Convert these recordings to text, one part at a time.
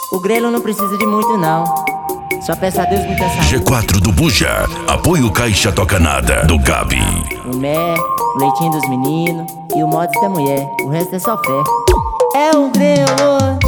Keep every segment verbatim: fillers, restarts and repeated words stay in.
O grelo não precisa de muito não, só peça a Deus muita saúde. G quatro do Buja, apoio Caixa Toca Nada, do Gabi. O mé, o leitinho dos meninos e o mods da mulher, o resto é só fé. É o grelo.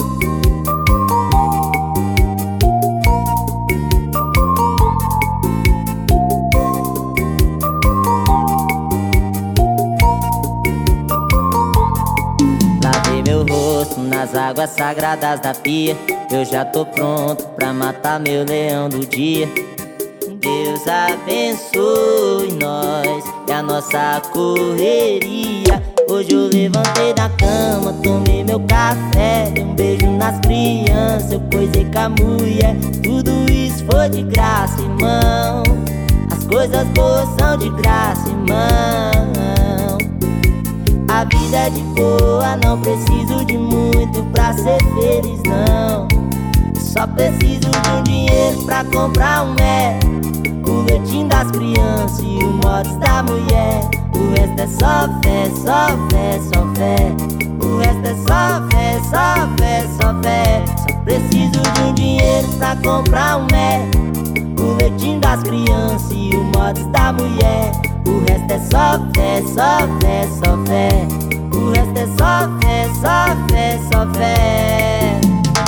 Lavei meu rosto nas águas sagradas da pia. Eu já tô pronto pra matar meu leão do dia. Deus abençoe nós e a nossa correria. Hoje eu levantei da cama, tomei meu café, dei um beijo nas crianças, eu coisei com a mulher. Tudo isso foi de graça, irmão. As coisas boas são de graça, irmão. A vida é de boa, não preciso de muito pra ser feliz, não. Só preciso de um dinheiro pra comprar um mé, o leitinho das crianças e o mods da mulher. O resto é só fé, só fé, só fé. O resto é só fé, só fé, só fé. Só preciso de um dinheiro pra comprar um mé, o leitinho das crianças e o mods da mulher. O resto é só fé, só fé, só fé. O resto é só fé, só fé, só fé.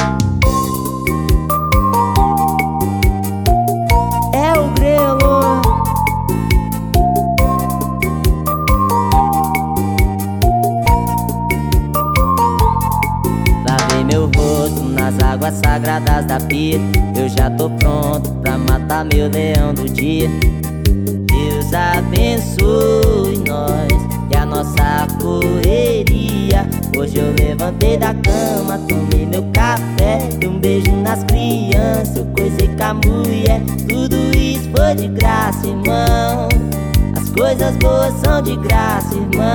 É o grelo. Lavei meu rosto nas águas sagradas da pia. Eu já tô pronto pra matar meu leão do dia. Deus abençoe nós e a nossa correria. Hoje eu levantei da cama, tomei meu café, dei um beijo nas crianças, eu coisei com a mulher. Tudo isso foi de graça, irmão. As coisas boas são de graça, irmão.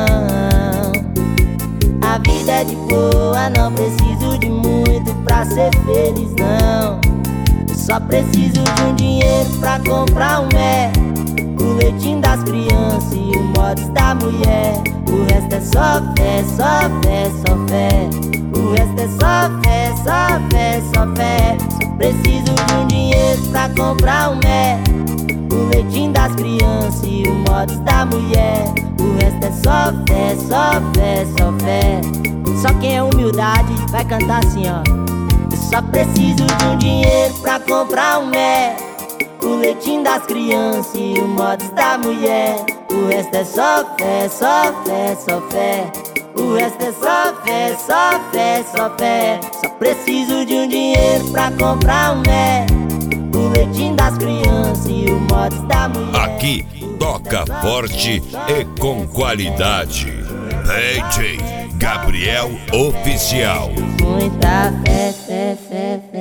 A vida é de boa, não preciso de muito pra ser feliz, não. Eu só preciso de um dinheiro pra comprar um mé, o leitinho das crianças e o mods da mulher. O resto é só fé, só fé, só fé. O resto é só fé, só fé, só fé. Só preciso de um dinheiro pra comprar um mé, o leitinho das crianças e o mods da mulher. O resto é só fé, só fé, só fé. Só quem é humildade vai cantar assim, ó. Eu só preciso de um dinheiro pra comprar um mé, o leitinho das crianças e o mods da mulher. O resto é só fé, só fé, só fé. O resto é só fé, só fé, só fé. Só preciso de um dinheiro pra comprar um mé, o leitinho das crianças e o mods da mulher. Aqui toca forte e com qualidade. D J Gabriel Oficial. Muita fé, fé, fé, fé.